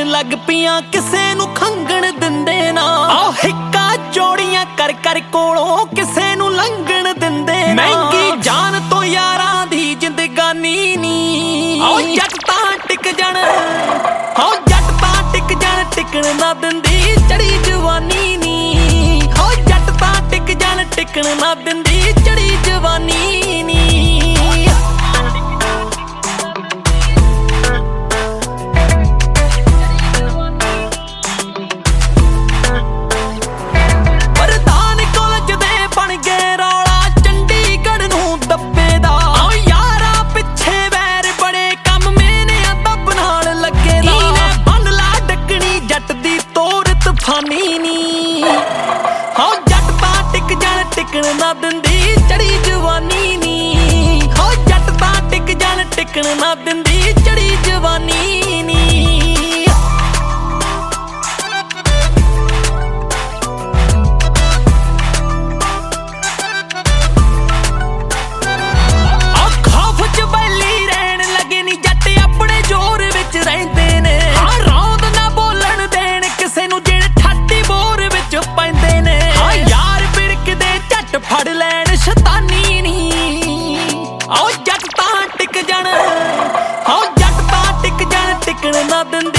ਲੱਗ ਪੀਆਂ ਕਿਸੇ ਨੂੰ ਖੰਗਣ ਦਿੰਦੇ ਨਾ। ਆਹ ਹਿੱਕਾ ਚੋੜੀਆਂ ਕਰ ਕਰ ਕੋਲੋਂ ਕਿਸੇ ਨੂੰ ਲੰਘਣ ਦਿੰਦੇ ਨਾ। ਮਹਿੰਗੀ ਜਾਨ ਤੋਂ ਯਾਰਾਂ ਦੀ ਜ਼ਿੰਦਗਾਨੀ ਨੀ। ਆਹ ਜੱਟ ਤਾਂ ਟਿਕ ਜਾਣ, ਆਹ ਜੱਟ ਤਾਂ ਟਿਕ ਜਾਣ, ਟਿਕਣ ਨਾ ਦਿੰਦੀ ਚੜੀ ਜਵਾਨੀ ਨੀ। ਆਹ ਜੱਟ ਤਾਂ ਟਿਕ ਜਾਣ, ਟਿਕਣ ਨਾ ਦਿੰਦੀ ਚੜੀ ਜਵਾਨੀ ਨੀ। ਹੋ ਜੱਟ ਤਾਂ ਟਿਕ ਜਾਣ, ਟਿਕਣ ਨਾ ਦਿੰਦੀ ਚੜੀ ਜਵਾਨੀ ਨੀ। ਹੋ ਜੱਟ ਤਾਂ ਟਿਕ ਜਾਣ, ਟਿਕਣ ਨਾ ਦਿੰਦੀ ਚੜੀ ਜਵਾਨੀ ਨੀ। ਆ ਖੌਫ ਚ ਬੈਲੀ ਰਹਿਣ ਲੱਗੇ ਨੀ ਜੱਟ ਆਪਣੇ ਜ਼ੋਰ ਵਿੱਚ ਰਹਿੰਦੇ ਨੇ। ਆ ਰੌਂਦ ਨਾ ਬੋਲਣ ਦੇਣ ਕਿਸੇ ਨੂੰ ਜਿਹੜੇ ਠਾਟੀ ਬੋਰ ਵਿੱਚ ਪੈਂਦੇ ਨੇ। ਆ ਯਾਰ ਬਿਰਕਦੇ ਝੱਟ ਫੜ ਲੈਣ ਸ਼ੈਤਾਨੀ ਨੀ। ਆਓ ਜੱਟ ਤਾਂ ਟਿਕ ਜਾਣ, ਆਓ ਜੱਟ ਤਾਂ ਟਿਕ ਜਾਣ, ਟਿਕਣ ਨਾ ਦਿੰਦੇ